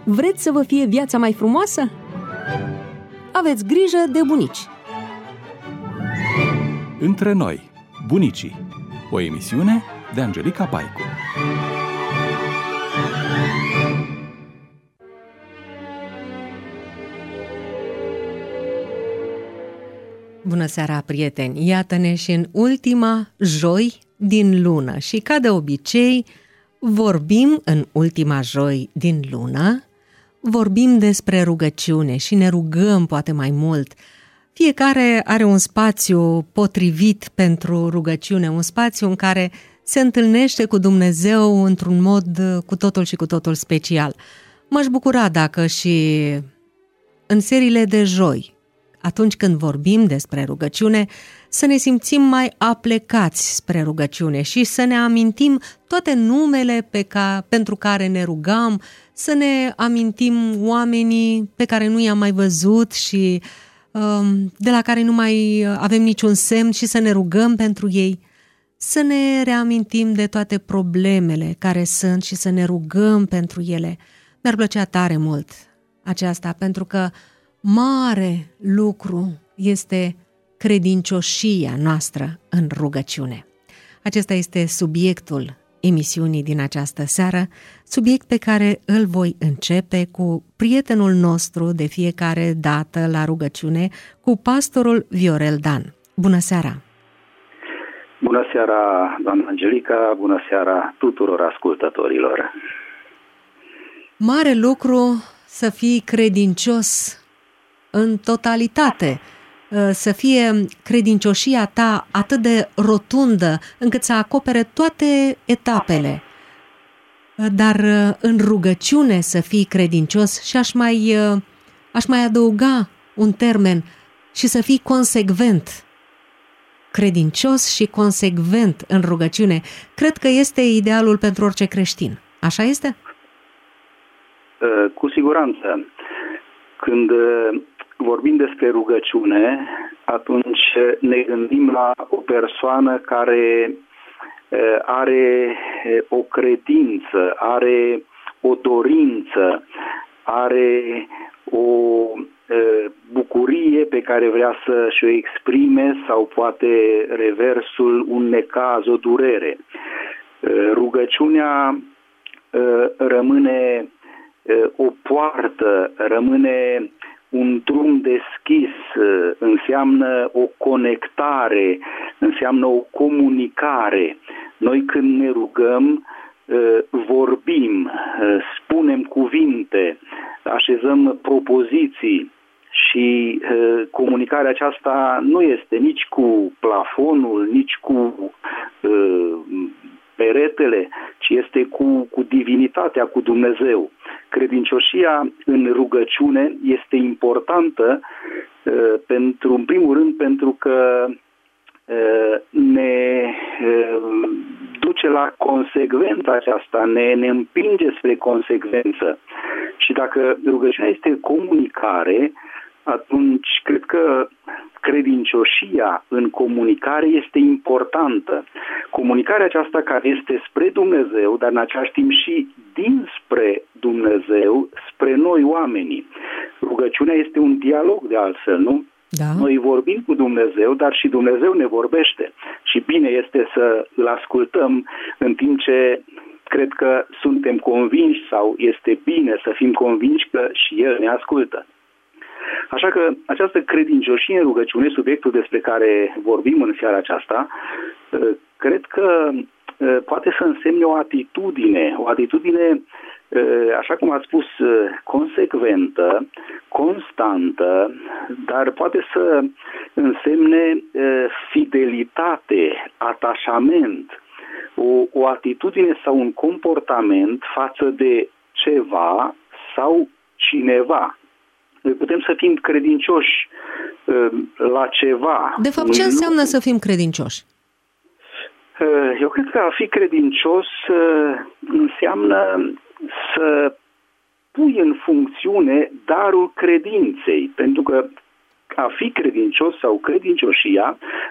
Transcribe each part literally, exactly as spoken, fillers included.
Vreți să vă fie viața mai frumoasă? Aveți grijă de bunici. Între noi, bunicii. O emisiune de Angelica Paicu. Bună seara, prieteni! Iată-ne și în ultima joi din lună și, ca de obicei, vorbim în ultima joi din lună, vorbim despre rugăciune și ne rugăm poate mai mult. Fiecare are un spațiu potrivit pentru rugăciune, un spațiu în care se întâlnește cu Dumnezeu într-un mod cu totul și cu totul special. M-aș bucura dacă și în seriile de joi, atunci când vorbim despre rugăciune, să ne simțim mai aplecați spre rugăciune și să ne amintim toate numele pe ca, pentru care ne rugam, să ne amintim oamenii pe care nu i-am mai văzut și um, de la care nu mai avem niciun semn și să ne rugăm pentru ei, să ne reamintim de toate problemele care sunt și să ne rugăm pentru ele. Mi-ar plăcea tare mult aceasta, pentru că mare lucru este credincioșia noastră în rugăciune. Acesta este subiectul emisiunii din această seară, subiect pe care îl voi începe cu prietenul nostru de fiecare dată la rugăciune, cu pastorul Viorel Dan. Bună seara! Bună seara, doamna Angelica, bună seara tuturor ascultătorilor! Mare lucru să fii credincios în totalitate, să fie credincioșia ta atât de rotundă încât să acopere toate etapele, dar în rugăciune să fii credincios și aș mai, aș mai adăuga un termen, și să fii consecvent, credincios și consecvent în rugăciune. Cred că este idealul pentru orice creștin. Așa este? Cu siguranță. Când vorbim despre rugăciune, atunci ne gândim la o persoană care are o credință, are o dorință, are o bucurie pe care vrea să și-o exprime, sau poate reversul, un necaz, o durere. Rugăciunea rămâne o poartă, rămâne un drum deschis, înseamnă o conectare, înseamnă o comunicare. Noi când ne rugăm, vorbim, spunem cuvinte, așezăm propoziții și comunicarea aceasta nu este nici cu plafonul, nici cu peretele, ci este cu, cu divinitatea, cu Dumnezeu. Credincioșia în rugăciune este importantă uh, pentru, în primul rând, pentru că uh, ne uh, duce la consecvența aceasta, ne, ne împinge spre consecvență. Și dacă rugăciunea este comunicare, atunci cred că credincioșia în comunicare este importantă. Comunicarea aceasta care este spre Dumnezeu, dar în același timp și dinspre Dumnezeu, spre noi oamenii. Rugăciunea este un dialog de altfel, nu? Da. Noi vorbim cu Dumnezeu, dar și Dumnezeu ne vorbește. Și bine este să îl ascultăm, în timp ce cred că suntem convinși, sau este bine să fim convinși că și El ne ascultă. Așa că această credincioșie în rugăciune, subiectul despre care vorbim în seara aceasta, cred că poate să însemne o atitudine, o atitudine, așa cum ați spus, consecventă, constantă, dar poate să însemne fidelitate, atașament, o, o atitudine sau un comportament față de ceva sau cineva. Noi putem să fim credincioși uh, la ceva. De fapt, ce înseamnă să fim credincioși? Uh, eu cred că a fi credincios uh, înseamnă să pui în funcțiune darul credinței. Pentru că a fi credincios sau credincioșia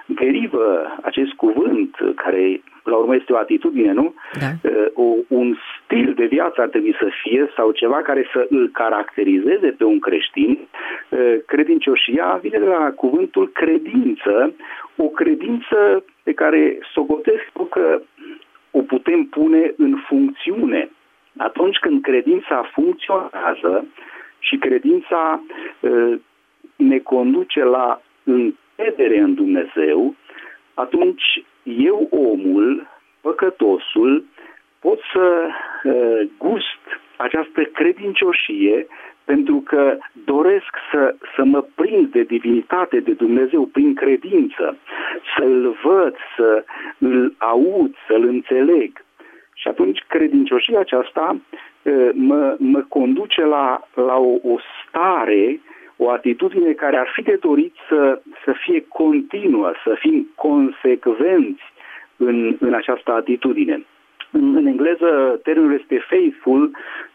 derivă acest cuvânt, care la urmă este o atitudine, nu? Da. O, un stil de viață ar trebui să fie, sau ceva care să îl caracterizeze pe un creștin. Credincioșia vine de la cuvântul credință, o credință pe care socotesc că o putem pune în funcțiune. Atunci când credința funcționează și credința uh, ne conduce la încredere în Dumnezeu, atunci eu, omul, păcătosul, pot să uh, gust această credincioșie pentru că doresc să, să mă prind de divinitate, de Dumnezeu, prin credință, să-L văd, să îl aud, să-L înțeleg. Și atunci credincioșia aceasta mă, mă conduce la, la o, o stare, o atitudine care ar fi de dorit să, să fie continuă, să fim consecvenți în, în această atitudine. În, în engleză termenul este faithful,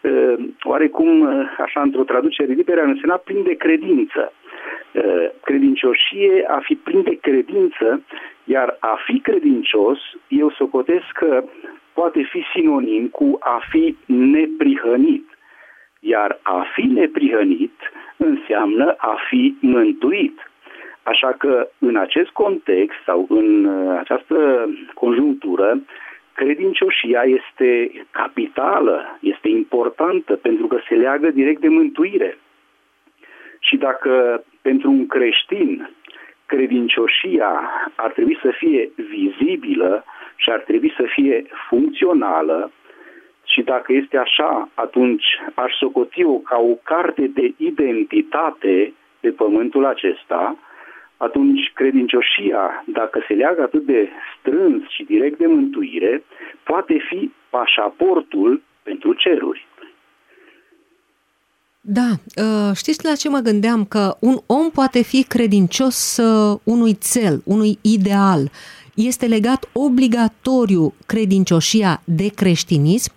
oarecum așa într-o traducere liberă ar însemna plin de credință. Credincioșie, a fi plin de credință, iar a fi credincios, eu socotesc că poate fi sinonim cu a fi neprihănit. Iar a fi neprihănit înseamnă a fi mântuit. Așa că în acest context sau în această conjunctură, credincioșia este capitală, este importantă pentru că se leagă direct de mântuire. Și dacă pentru un creștin credincioșia ar trebui să fie vizibilă și ar trebui să fie funcțională, și dacă este așa, atunci aș socoti-o ca o carte de identitate pe pământul acesta, atunci credincioșia, dacă se leagă atât de strâns și direct de mântuire, poate fi pașaportul pentru ceruri. Da, știți la ce mă gândeam? Că un om poate fi credincios unui țel, unui ideal. Este legat obligatoriu credincioșia de creștinism?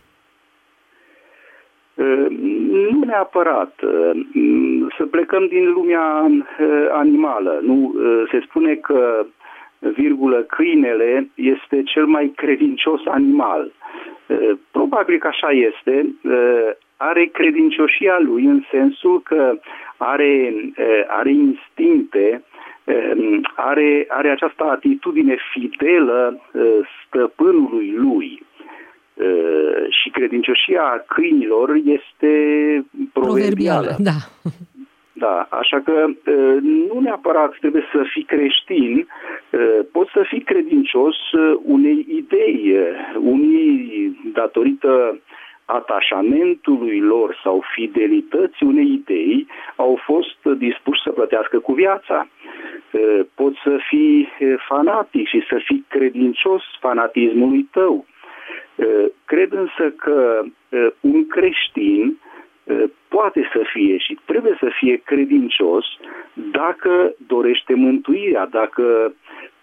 Nu neapărat. Să plecăm din lumea animală. Nu, se spune că, virgulă, câinele este cel mai credincios animal. Probabil că așa este. Are credincioșia lui în sensul că are, are instincte, are, are această atitudine fidelă stăpânului lui. Și credincioșia câinilor este proverbială. Da. Da, așa că nu neapărat trebuie să fii creștin, poți să fii credincios unei idei, unii datorită atașamentului lor sau fidelității unei idei au fost dispuși să plătească cu viața. Poți să fii fanatic și să fii credincios fanatismului tău. Cred însă că un creștin poate să fie și trebuie să fie credincios dacă dorește mântuirea, dacă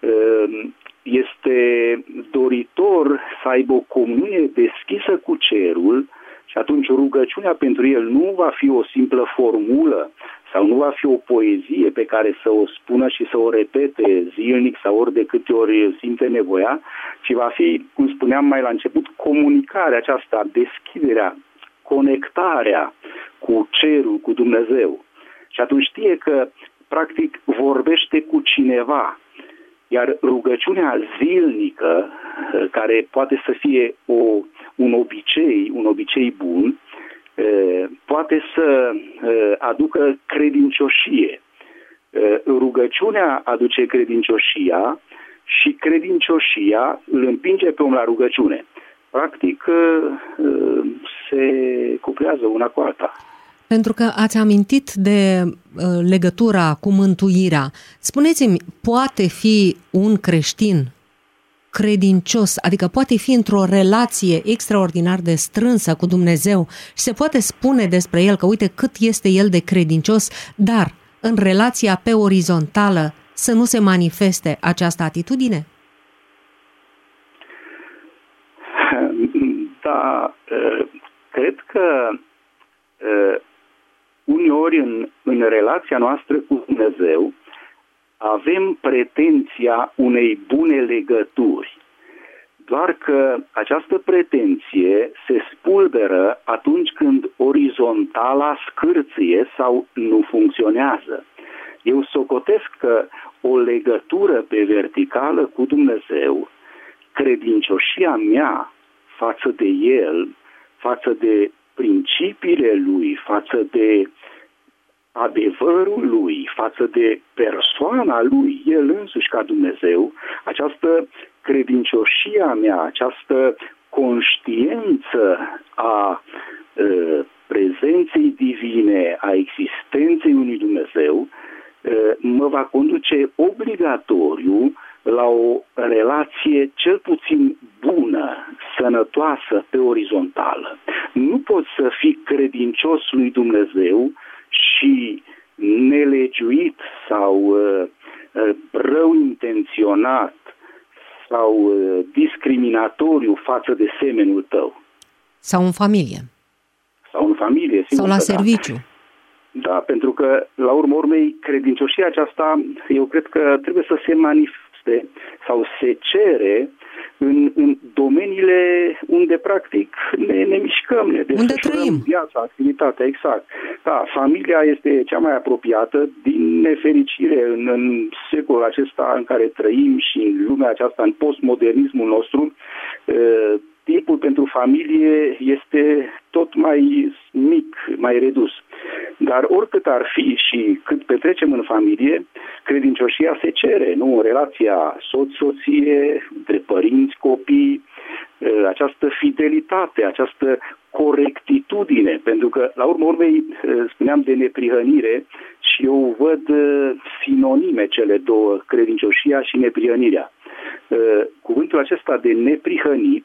este doritor să aibă o comunie deschisă cu cerul, și atunci rugăciunea pentru el nu va fi o simplă formulă sau nu va fi o poezie pe care să o spună și să o repete zilnic sau ori de câte ori simte nevoia, ci va fi, cum spuneam mai la început, comunicarea aceasta, deschiderea, conectarea cu cerul, cu Dumnezeu. Și atunci știe că, practic, vorbește cu cineva. Iar rugăciunea zilnică, care poate să fie o, un obicei, un obicei bun, poate să aducă credincioșie. Rugăciunea aduce credincioșia și credincioșia îl împinge pe om la rugăciune. Practic, se cuplează una cu alta. Pentru că ați amintit de uh, legătura cu mântuirea. Spuneți-mi, poate fi un creștin credincios, adică poate fi într-o relație extraordinar de strânsă cu Dumnezeu și se poate spune despre el că uite cât este el de credincios, dar în relația pe orizontală să nu se manifeste această atitudine? Da, cred că uneori în, în relația noastră cu Dumnezeu avem pretenția unei bune legături. Doar că această pretenție se spulberă atunci când orizontala scârție sau nu funcționează. Eu socotesc că o legătură pe verticală cu Dumnezeu, credincioșia mea față de El, față de principiile Lui, față de adevărul Lui, față de persoana Lui, El însuși ca Dumnezeu, această credincioșia mea, această conștiință a uh, prezenței divine, a existenței unui Dumnezeu, uh, mă va conduce obligatoriu la o relație cel puțin bună, sănătoasă, pe orizontală. Nu poți să fii credincios lui Dumnezeu și nelegiuit sau uh, uh, rău intenționat sau uh, discriminatoriu față de semenul tău. Sau în familie. Sau în familie. Sau la serviciu. Da. Da, pentru că, la urmă urmei, credincioșia aceasta, eu cred că trebuie să se manifeste sau se cere în, în domeniile unde, practic, ne, ne mișcăm, ne desfășurăm viața, activitatea, exact. Da, familia este cea mai apropiată, din nefericire, în, în secolul acesta în care trăim și în lumea aceasta, în postmodernismul nostru, uh, timpul pentru familie este tot mai mic, mai redus. Dar oricât ar fi și cât petrecem în familie, credincioșia se cere, nu? În relația soț-soție, între părinți, copii, această fidelitate, această corectitudine, pentru că, la urmă urmei, spuneam de neprihănire și eu văd sinonime cele două, credincioșia și neprihănirea. Cuvântul acesta de neprihănit,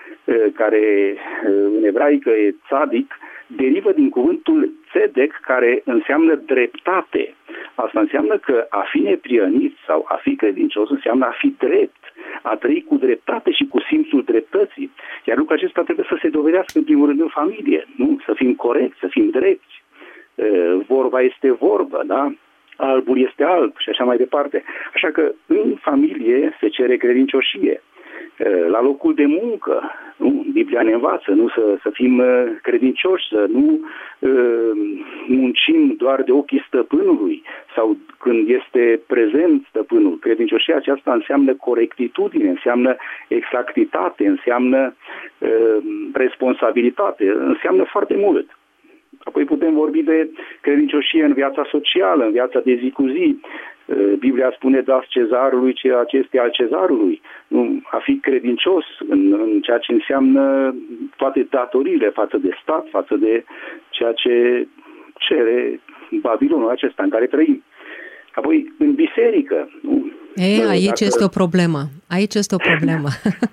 care în ebraică e tzadic, derivă din cuvântul tzedek, care înseamnă dreptate. Asta înseamnă că a fi neprihănit sau a fi credincios înseamnă a fi drept, a trăi cu dreptate și cu simțul dreptății. Iar lucrul acesta trebuie să se dovedească în primul rând în familie, nu? Să fim corecți, să fim drepți. Vorba este vorbă, da? Albul este alb și așa mai departe. Așa că în familie se cere credincioșie. La locul de muncă, nu? Biblia ne învață, nu să, să fim credincioși, să nu uh, muncim doar de ochii stăpânului sau când este prezent stăpânul. Credincioșia aceasta înseamnă corectitudine, înseamnă exactitate, înseamnă uh, responsabilitate, înseamnă foarte mult. Apoi putem vorbi de credincioșie în viața socială, în viața de zi cu zi. Biblia spune, dați cezarului ceea ce este al cezarului. Nu, a fi credincios în, în ceea ce înseamnă toate datoriile față de stat, față de ceea ce cere Babilonul acesta în care trăim. Apoi, în biserică. Nu? E, aici dacă... este o problemă. Aici este o problemă.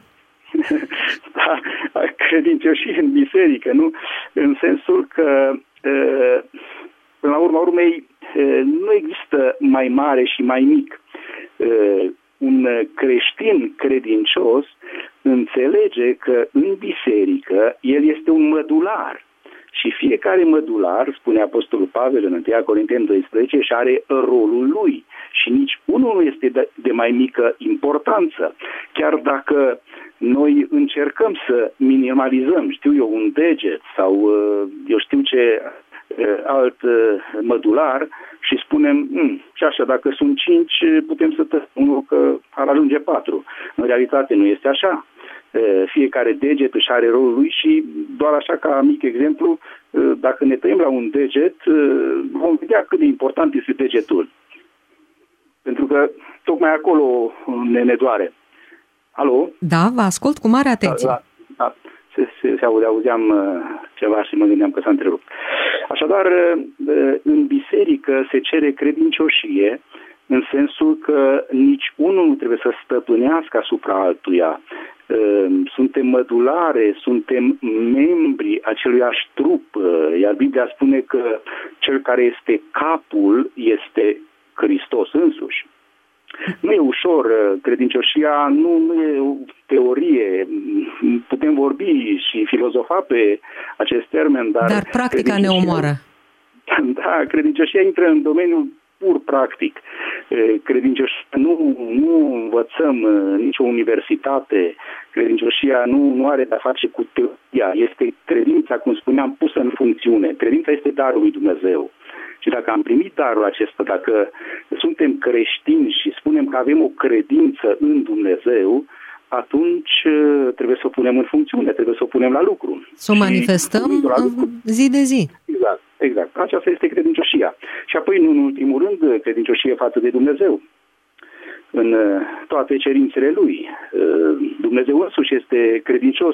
Da, credincioșie în biserică, nu? În sensul că, până la urma urmei, nu există mai mare și mai mic. Un creștin credincios înțelege că în biserică el este un mădular. Și fiecare mădular, spune Apostolul Pavel în întâi Corinteni doisprezece, și are rolul lui. Și nici unul nu este de, de mai mică importanță. Chiar dacă noi încercăm să minimalizăm, știu eu, un deget sau eu știu ce alt mădular și spunem, și așa, dacă sunt cinci, putem să tăiem unul că ar ajunge patru. În realitate nu este așa. Fiecare deget își are rolul lui și doar așa ca mic exemplu, dacă ne tăiem la un deget, vom vedea cât de important este degetul. Pentru că tocmai acolo ne, ne doare. Alo? Da, vă ascult cu mare atenție. Da, da, se, se, se aude, auzeam ceva și mă gândeam că s-a întrerupt. Așadar, în biserică se cere credincioșie, în sensul că nici unul nu trebuie să stăpânească asupra altuia. Suntem mădulare, suntem membri aceluiași trup, iar Biblia spune că cel care este capul este Hristos însuși. Nu e ușor, credincioșia nu, nu e o teorie, putem vorbi și filozofa pe acest termen, dar... Dar practica ne omoară. Da, credincioșia intră în domeniul pur practic. Credincioșia nu, nu învățăm în nicio universitate, credincioșia nu, nu are de-a face cu teoria, este credința, cum spuneam, pusă în funcțiune. Credința este darul lui Dumnezeu. Și dacă am primit darul acesta, dacă suntem creștini și spunem că avem o credință în Dumnezeu, atunci trebuie să o punem în funcțiune, trebuie să o punem la lucru. Să o manifestăm zi de zi. Exact, exact. Aceasta este credincioșia. Și apoi, nu în ultimul rând, credincioșie față de Dumnezeu. În toate cerințele Lui. Dumnezeu însuși este credincios.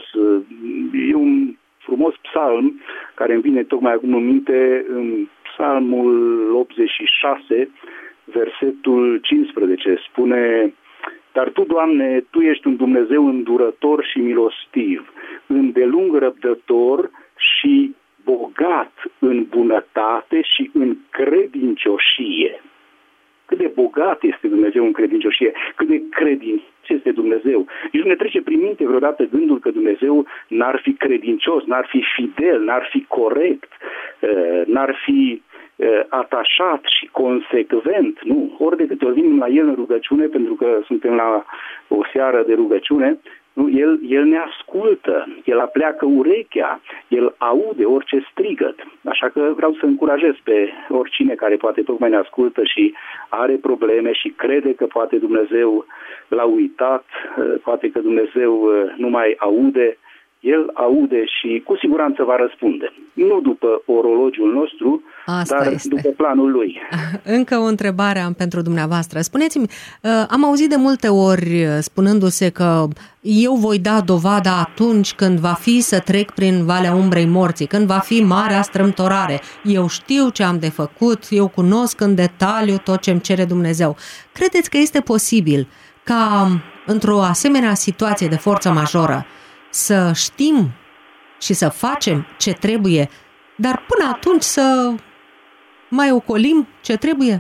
E un frumos psalm care îmi vine tocmai acum în minte, în psalmul optzeci și șase, versetul cincisprezece, spune: Dar Tu, Doamne, Tu ești un Dumnezeu îndurător și milostiv, îndelung răbdător și bogat în bunătate și în credincioșie. Cât de bogat este Dumnezeu în credincioșie, cât de credincios este Dumnezeu. Nici nu ne trece prin minte vreodată gândul că Dumnezeu n-ar fi credincios, n-ar fi fidel, n-ar fi corect, n-ar fi atașat și consecvent. Nu, ori de câte ori venim la El în rugăciune, pentru că suntem la o seară de rugăciune, nu, el, el ne ascultă, El apleacă urechea, El aude orice strigăt. Așa că vreau să încurajez pe oricine care poate tocmai ne ascultă și are probleme și crede că poate Dumnezeu l-a uitat, poate că Dumnezeu nu mai aude. El aude și cu siguranță va răspunde. Nu după orologiul nostru, Asta dar este. după planul Lui. Încă o întrebare am pentru dumneavoastră. Spuneți-mi, am auzit de multe ori spunându-se că eu voi da dovada atunci când va fi să trec prin Valea Umbrei Morții, când va fi marea strâmtorare. Eu știu ce am de făcut, eu cunosc în detaliu tot ce îmi cere Dumnezeu. Credeți că este posibil ca într-o asemenea situație de forță majoră să știm și să facem ce trebuie, dar până atunci să mai ocolim ce trebuie?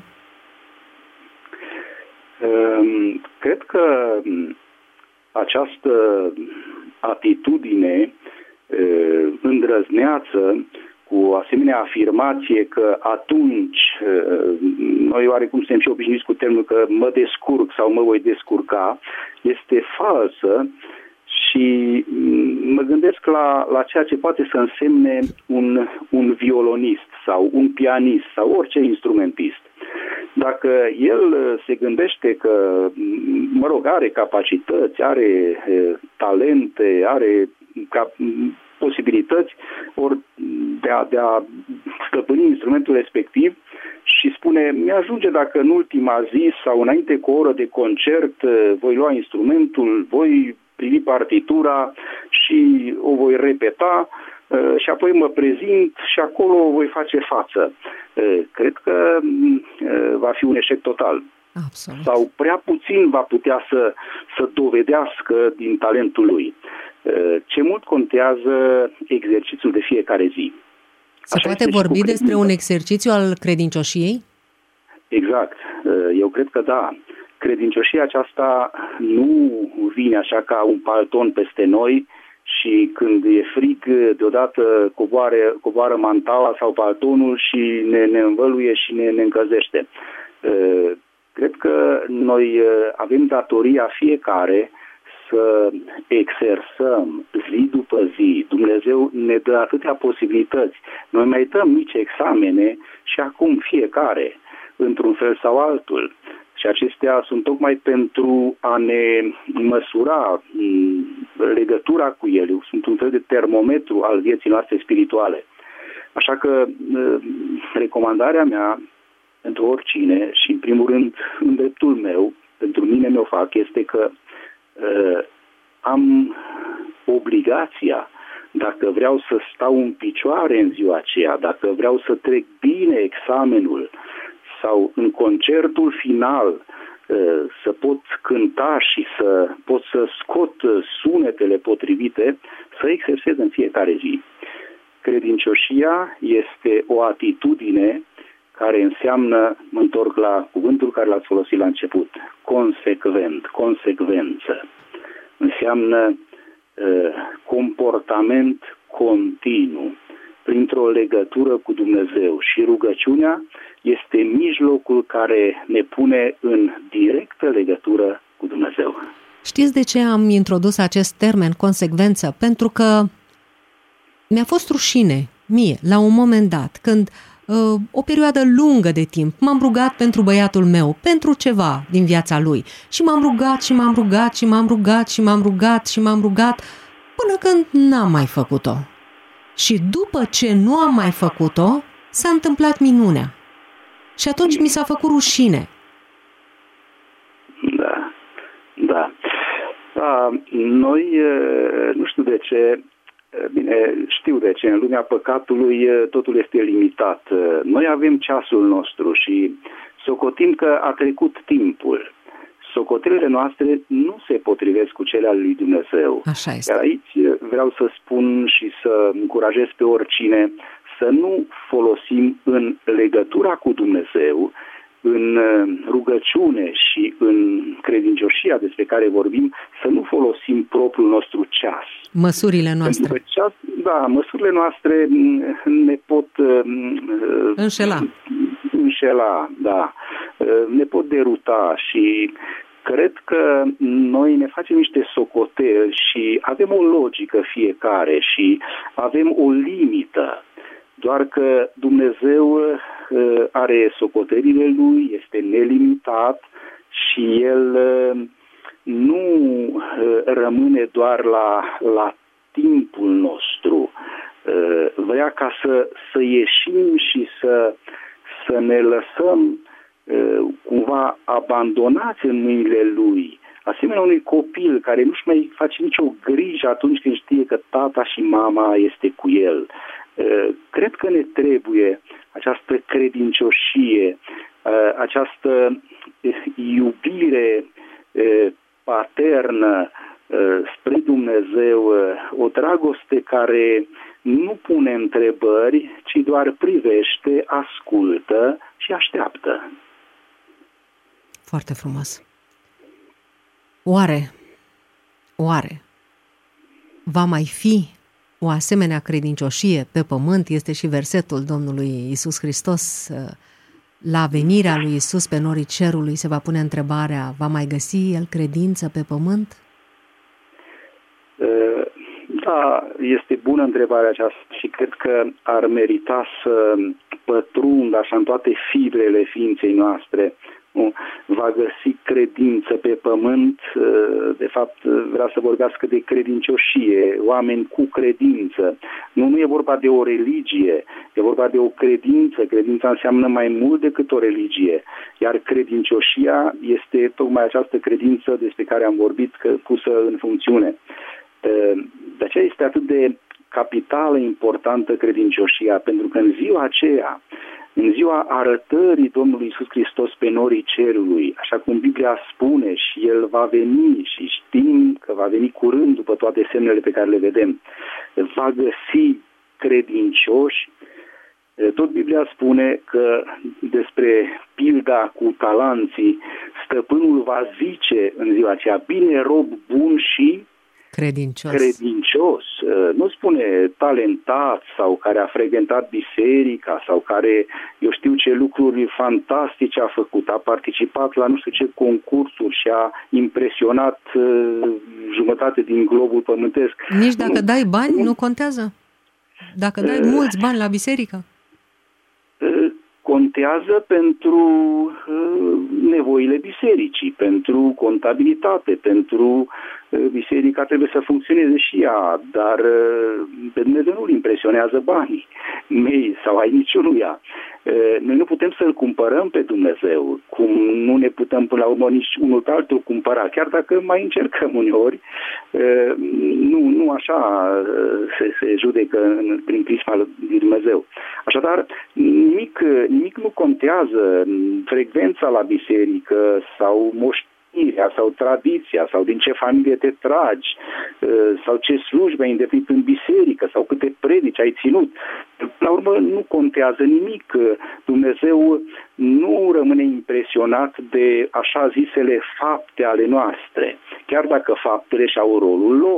Cred că această atitudine îndrăzneață, cu o asemenea afirmație că atunci, noi oarecum suntem și obișnuiți cu termenul că mă descurc sau mă voi descurca, este falsă. Și mă gândesc la, la ceea ce poate să însemne un, un violonist sau un pianist sau orice instrumentist. Dacă el se gândește că, mă rog, are capacități, are talente, are cap, posibilități ori de a, de a stăpâni instrumentul respectiv și spune, mi-ajunge dacă în ultima zi sau înainte cu o oră de concert voi lua instrumentul, voi privi partitura și o voi repeta și apoi mă prezint și acolo o voi face față. Cred că va fi un eșec total. Absolut. Sau prea puțin va putea să, să dovedească din talentul lui. Ce mult contează exercițiul de fiecare zi. Se Așa poate vorbi despre un exercițiu al credincioșiei? Exact. Eu cred că da. Credincioșia aceasta nu vine așa ca un palton peste noi și când e frig, deodată coboare, coboară mantaua sau paltonul și ne, ne învăluie și ne, ne încălzește. Cred că noi avem datoria fiecare să exersăm zi după zi. Dumnezeu ne dă atâtea posibilități. Noi mai dăm mici examene și acum fiecare, într-un fel sau altul. Și acestea sunt tocmai pentru a ne măsura legătura cu El. Sunt un fel de termometru al vieții noastre spirituale. Așa că recomandarea mea pentru oricine și în primul rând în dreptul meu, pentru mine mi-o fac, este că uh, am obligația, dacă vreau să stau în picioare în ziua aceea, dacă vreau să trec bine examenul sau în concertul final uh, să pot cânta și să pot să scot sunetele potrivite, să exersez în fiecare zi. Credincioșia este o atitudine care înseamnă, mă întorc la cuvântul care l-ați folosit la început, consecvent, consecvență. Înseamnă uh, comportament continuu. printr-o legătură cu Dumnezeu și rugăciunea este mijlocul care ne pune în directă legătură cu Dumnezeu. Știți de ce am introdus acest termen, consecvență? Pentru că mi-a fost rușine mie, la un moment dat, când uh, o perioadă lungă de timp m-am rugat pentru băiatul meu, pentru ceva din viața lui. Și m-am rugat și m-am rugat și m-am rugat și m-am rugat și m-am rugat până când n-am mai făcut-o. Și după ce nu am mai făcut-o, s-a întâmplat minunea. Și atunci mi s-a făcut rușine. Da, da. da noi, nu știu de ce, bine, știu de ce, în lumea păcatului totul este limitat. Noi avem ceasul nostru și socotim că a trecut timpul. Socotelele noastre nu se potrivesc cu cele ale lui Dumnezeu. Așa este. Iar aici vreau să spun și să încurajez pe oricine să nu folosim în legătura cu Dumnezeu, în rugăciune și în credincioșia despre care vorbim, să nu folosim propriul nostru ceas. Măsurile noastre. Ceas, da, măsurile noastre ne pot înșela. Înșela, da. Ne pot deruta și cred că noi ne facem niște socoteli și avem o logică fiecare și avem o limită. Doar că Dumnezeu are socotelile Lui, este nelimitat și El nu rămâne doar la, la timpul nostru. Vrea ca să, să ieșim și să, să ne lăsăm cumva abandonați în mâinile Lui. Asemenea unui copil care nu-și mai face nicio grijă atunci când știe că tata și mama este cu el. Cred că ne trebuie această credincioșie, această iubire paternă spre Dumnezeu, o dragoste care nu pune întrebări, ci doar privește, ascultă și așteaptă. Foarte frumos. Oare, oare, va mai fi o asemenea credincioșie pe pământ? Este și versetul Domnului Iisus Hristos. La venirea lui Iisus pe norii cerului se va pune întrebarea, va mai găsi El credință pe pământ? Da, este bună întrebarea aceasta și cred că ar merita să pătrundă așa în toate fibrele ființei noastre. Va găsi credință pe pământ, de fapt vrea să vorbească de credincioșie, oameni cu credință. Nu, nu e vorba de o religie, e vorba de o credință. Credința înseamnă mai mult decât o religie, iar credincioșia este tocmai această credință despre care am vorbit, că pusă în funcțiune. De aceea este atât de capitală importantă credincioșia, pentru că în ziua aceea, în ziua arătării Domnului Iisus Hristos pe norii cerului, așa cum Biblia spune, și El va veni și știm că va veni curând după toate semnele pe care le vedem, va găsi credincioși. Tot Biblia spune că despre pilda cu talanții, stăpânul va zice în ziua aceea, bine rob bun și credincios. credincios. Nu spune talentat sau care a frecventat biserica sau care, eu știu ce lucruri fantastice a făcut, a participat la nu știu ce concursuri și a impresionat uh, jumătate din globul pământesc. Nici dacă nu. dai bani, nu contează? Dacă dai uh, mulți bani la biserică? Uh, contează pentru uh, nevoile bisericii, pentru contabilitate, pentru uh, biserica trebuie să funcționeze și ea, dar uh, pe Dumnezeu nu-L impresionează banii mei sau ai niciunuia. Uh, noi nu putem să-L cumpărăm pe Dumnezeu, cum nu ne putem până la urmă nici unul pe altul cumpăra, chiar dacă mai încercăm uneori. Uh, nu, nu așa uh, se, se judecă în, prin prisma lui Dumnezeu. Așadar, nimic, nimic nu contează, frecvența la biserică sau moștenirea sau tradiția sau din ce familie te tragi sau ce slujbe ai îndeplinit în biserică sau câte predici ai ținut. La urmă nu contează nimic. Dumnezeu nu rămâne impresionat de așa zisele fapte ale noastre, chiar dacă faptele și-au rolul lor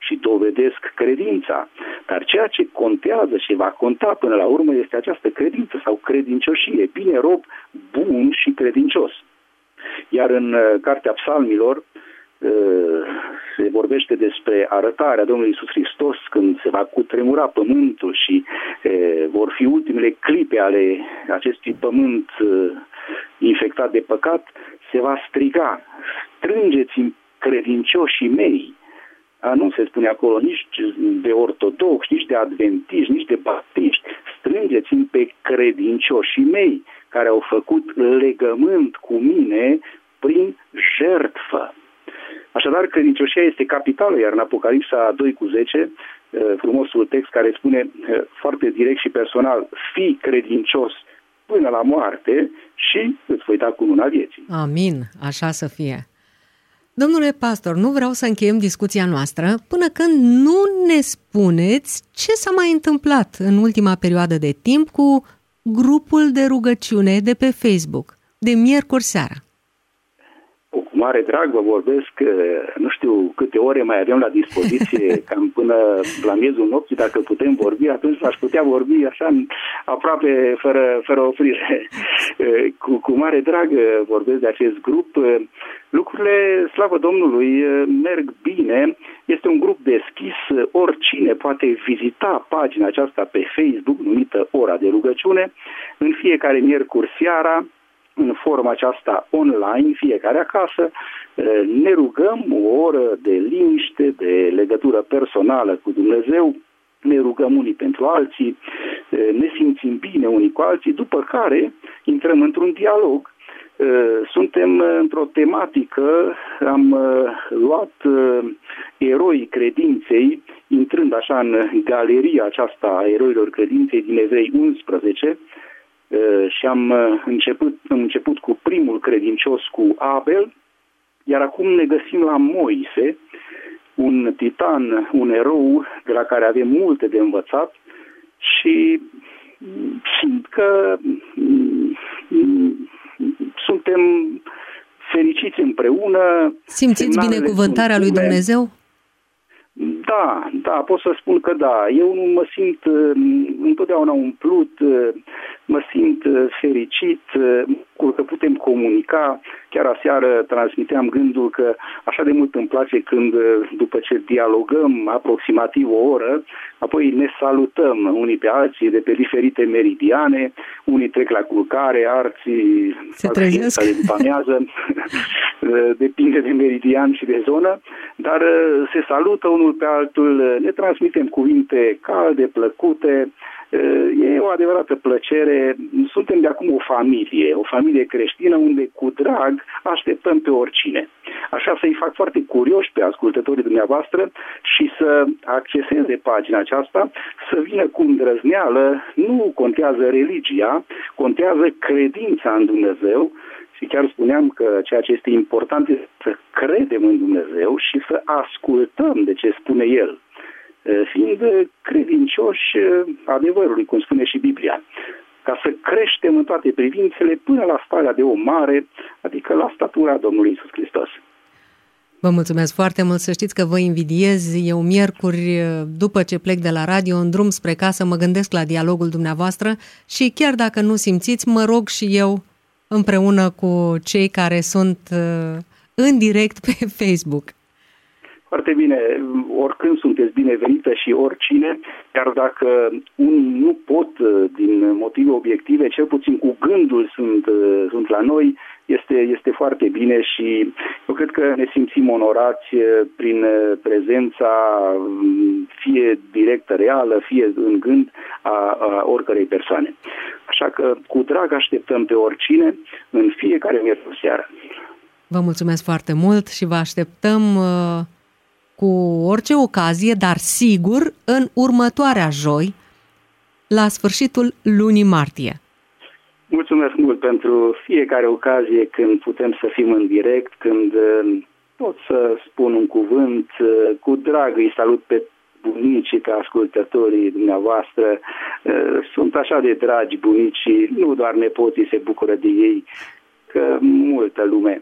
și dovedesc credința. Dar ceea ce contează și va conta până la urmă este această credință sau credincioșie. Bine, rob bun și credincios. Iar în uh, Cartea Psalmilor uh, se vorbește despre arătarea Domnului Iisus Hristos când se va cutremura pământul și uh, vor fi ultimele clipe ale acestui pământ uh, infectat de păcat, se va striga: strângeți-mi credincioșii mei. A, nu se spune acolo nici de ortodoxi, nici de adventiști, nici de baptiști. Strângeți-mi pe credincioșii mei care au făcut legământ cu mine prin jertfă. Așadar, credincioșia este capitală, iar în Apocalipsa doi cu zece, frumosul text care spune foarte direct și personal: fii credincios până la moarte și îți voi da cununa vieții. Amin, așa să fie. Domnule pastor, nu vreau să încheiem discuția noastră până când nu ne spuneți ce s-a mai întâmplat în ultima perioadă de timp cu grupul de rugăciune de pe Facebook, de miercuri seara. Cu mare drag vă vorbesc, nu știu câte ore mai avem la dispoziție, cam până la miezul nopții, dacă putem vorbi, atunci aș putea vorbi așa aproape fără, fără oprire. Cu, cu mare drag vorbesc de acest grup. Lucrurile, slavă Domnului, merg bine. Este un grup deschis, oricine poate vizita pagina aceasta pe Facebook, numită Ora de Rugăciune, în fiecare miercuri seara, în forma aceasta online, fiecare acasă, ne rugăm o oră de liniște, de legătură personală cu Dumnezeu, ne rugăm unii pentru alții, ne simțim bine unii cu alții, după care intrăm într-un dialog. Suntem într-o tematică, am luat eroii credinței, intrând așa în galeria aceasta a eroilor credinței din Evrei unsprezece, și am început, am început cu primul credincios, cu Abel, iar acum ne găsim la Moise, un titan, un erou de la care avem multe de învățat și simt că suntem fericiți împreună. Simțiți binecuvântarea lui Dumnezeu? Da, da, pot să spun că da. Eu nu mă simt întotdeauna umplut, mă simt fericit, că putem comunica. Chiar aseară transmiteam gândul că așa de mult îmi place când, după ce dialogăm aproximativ o oră, apoi ne salutăm unii pe alții de pe diferite meridiane, unii trec la culcare, alții se trezesc, depinde de meridian și de zonă, dar se salută unul pe altul, ne transmitem cuvinte calde, plăcute. E o adevărată plăcere. Suntem de acum o familie, o familie creștină unde cu drag așteptăm pe oricine. Așa să-i fac foarte curioși pe ascultătorii dumneavoastră și să acceseze pagina aceasta, să vină cu îndrăzneală. Nu contează religia, contează credința în Dumnezeu. Și chiar spuneam că ceea ce este important este să credem în Dumnezeu și să ascultăm de ce spune El, fiind credincioși adevărului, cum spune și Biblia, ca să creștem în toate privințele până la starea de om mare, adică la statura Domnului Iisus Hristos. Vă mulțumesc foarte mult, să știți că vă invidiez. Eu miercuri, după ce plec de la radio, în drum spre casă, mă gândesc la dialogul dumneavoastră și chiar dacă nu simțiți, mă rog și eu împreună cu cei care sunt în direct pe Facebook. Foarte bine, oricând sunteți binevenită și oricine, chiar dacă unii nu pot din motive obiective, cel puțin cu gândul sunt, sunt la noi, este, este foarte bine și eu cred că ne simțim onorați prin prezența fie directă, reală, fie în gând a, a oricărei persoane. Așa că cu drag așteptăm pe oricine în fiecare miercuri seară. Vă mulțumesc foarte mult și vă așteptăm cu orice ocazie, dar sigur în următoarea joi, la sfârșitul lunii martie. Mulțumesc mult pentru fiecare ocazie când putem să fim în direct, când pot să spun un cuvânt. Cu drag îi salut pe bunicii, pe ascultătorii dumneavoastră. Sunt așa de dragi bunicii, nu doar nepoții se bucură de ei, că multă lume.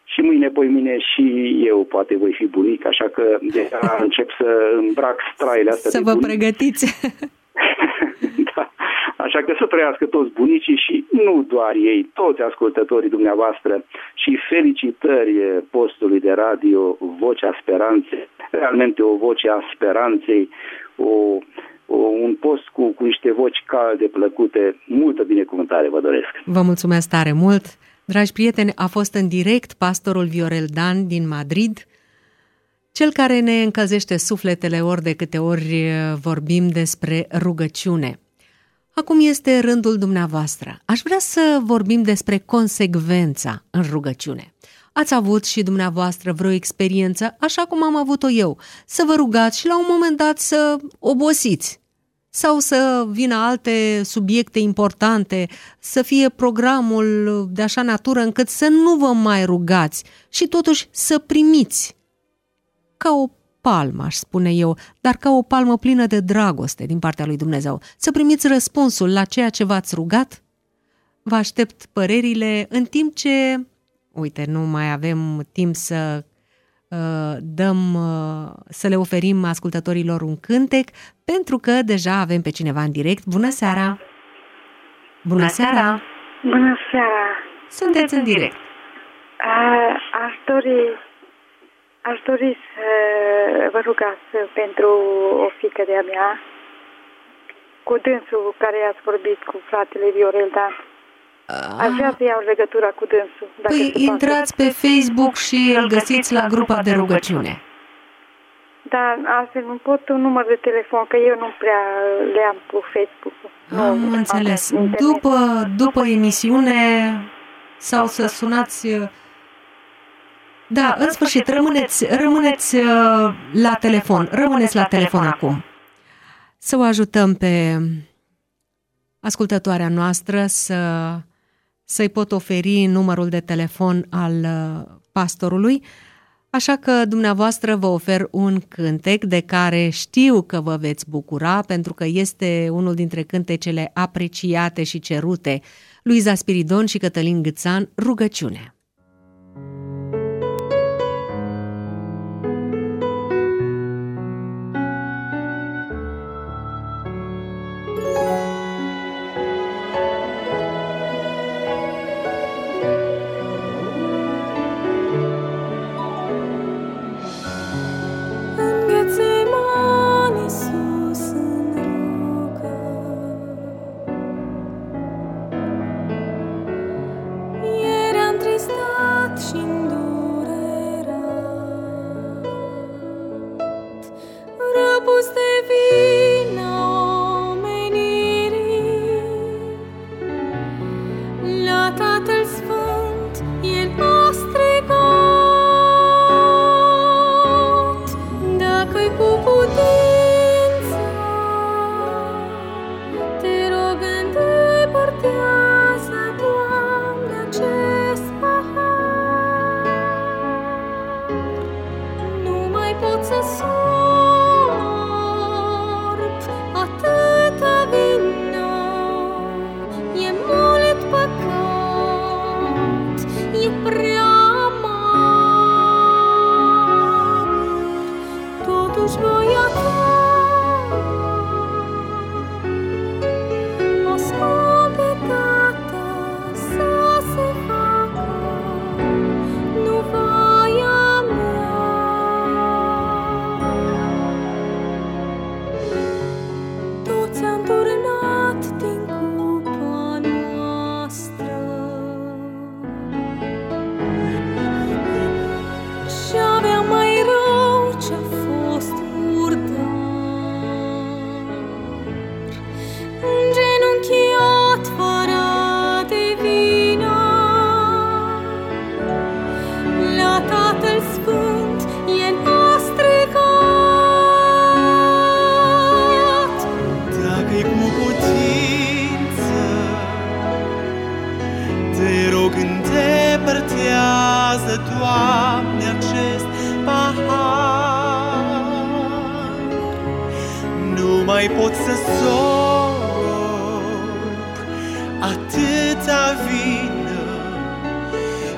și mâine, poimine și eu poate voi fi bunic, așa că deja încep să îmbrac straile astea să de vă bunic. Pregătiți. Da. Așa că să trăiască toți bunicii și nu doar ei, toți ascultătorii dumneavoastră și felicitări postului de radio Vocea Speranței, realmente o voce a speranței, o, o, un post cu, cu niște voci calde, plăcute, multă binecuvântare vă doresc. Vă mulțumesc tare mult! Dragi prieteni, a fost în direct pastorul Viorel Dan din Madrid, cel care ne încălzește sufletele ori de câte ori vorbim despre rugăciune. Acum este rândul dumneavoastră. Aș vrea să vorbim despre consecvența în rugăciune. Ați avut și dumneavoastră vreo experiență, așa cum am avut-o eu, să vă rugați și la un moment dat să obosiți sau să vină alte subiecte importante, să fie programul de așa natură încât să nu vă mai rugați și totuși să primiți ca o palmă, aș spune eu, dar ca o palmă plină de dragoste din partea lui Dumnezeu. Să primiți răspunsul la ceea ce v-ați rugat? Vă aștept părerile în timp ce, uite, nu mai avem timp să uh, dăm, uh, să le oferim ascultătorilor un cântec, pentru că deja avem pe cineva în direct. Bună seara! Bună seara! Bună seara! Sunteți în direct. A, aș dori Aș dori să vă rugați pentru o fiică de-a mea, cu dânsul care ați vorbit, cu fratele Viorel Dan. Aș vrea să iau legătura cu dânsul. Dacă Păi intrați pe Facebook și îl găsiți la grupa de rugăciune. Da, astfel nu pot un număr de telefon, că eu nu prea le am pe Facebook. Am nu, înțeles. După, după emisiune sau să sunați... Da, în sfârșit, rămâneți, rămâneți uh, la telefon, rămâneți la telefon acum. Să o ajutăm pe ascultătoarea noastră să, să-i pot oferi numărul de telefon al uh, pastorului, așa că dumneavoastră vă ofer un cântec de care știu că vă veți bucura, pentru că este unul dintre cântecele apreciate și cerute, Luiza Spiridon și Cătălin Gâțan, Rugăciune.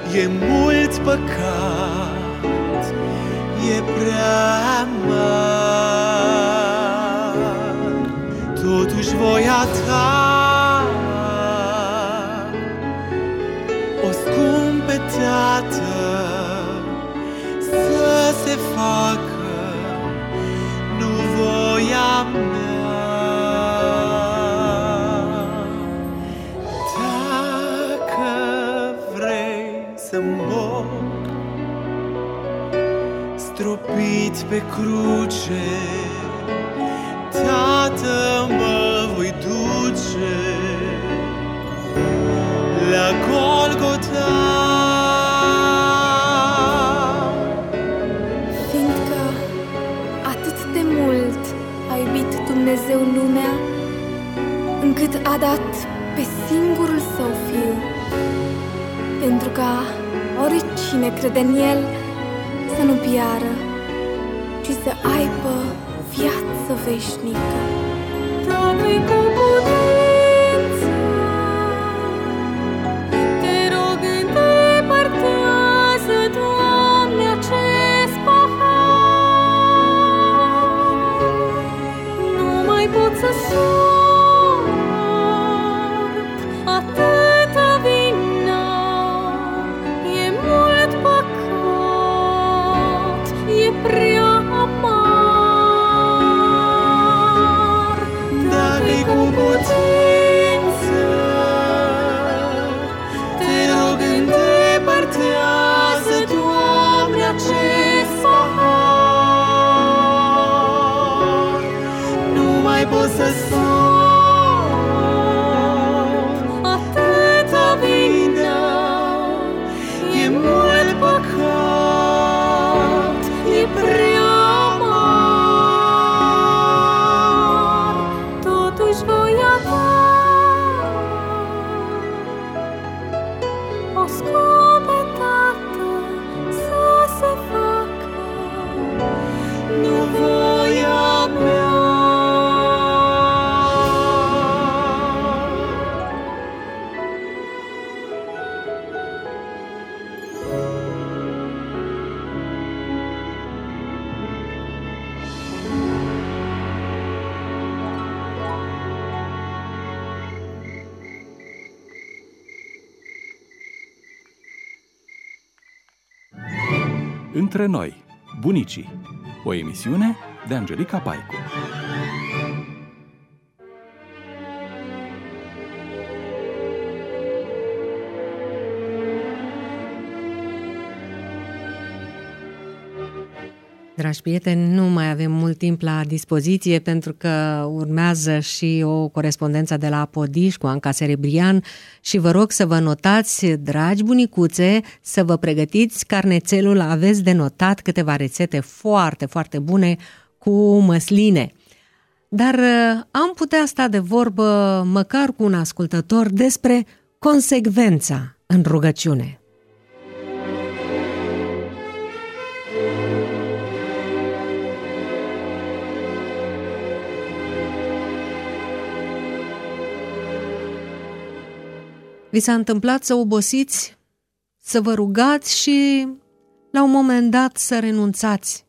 e mult păcat, e prea mare. Totuși voia ta o scumpetată să se facă, nu voia mea. Dacă vrei să mor stropit pe cruce, Tată, mă voi duce la Golgota. Fiindcă atât de mult a iubit Dumnezeu lumea, încât a dat pe singurul Său Fiu, pentru ca oricine crede în El să nu piară, ci să aibă viață veșnică. Dacă-i cu putință, te rog, îndepărtează, Doamne, acest pahar. Nu mai pot să sorb atâta vină, e mult păcat, e prea amar. Dacă-i cu putință, te rog, îndepărtează, Doamne, acest pahar. Nu mai pot să sorb atâta vină, e mult păcat, e prea amar. Totuși voia ta o scumpetată să se facă, nu voia mea. Între noi, bunicii. O emisiune de Angelica Paicu. Dragi prieteni, nu mai avem mult timp la dispoziție pentru că urmează și o corespondență de la Podiș cu Anca Serebrian și vă rog să vă notați, dragi bunicuțe, să vă pregătiți carnețelul, aveți de notat câteva rețete foarte, foarte bune cu măsline. Dar am putea sta de vorbă măcar cu un ascultător despre consecvența în rugăciune. Vi s-a întâmplat să obosiți, să vă rugați și la un moment dat să renunțați?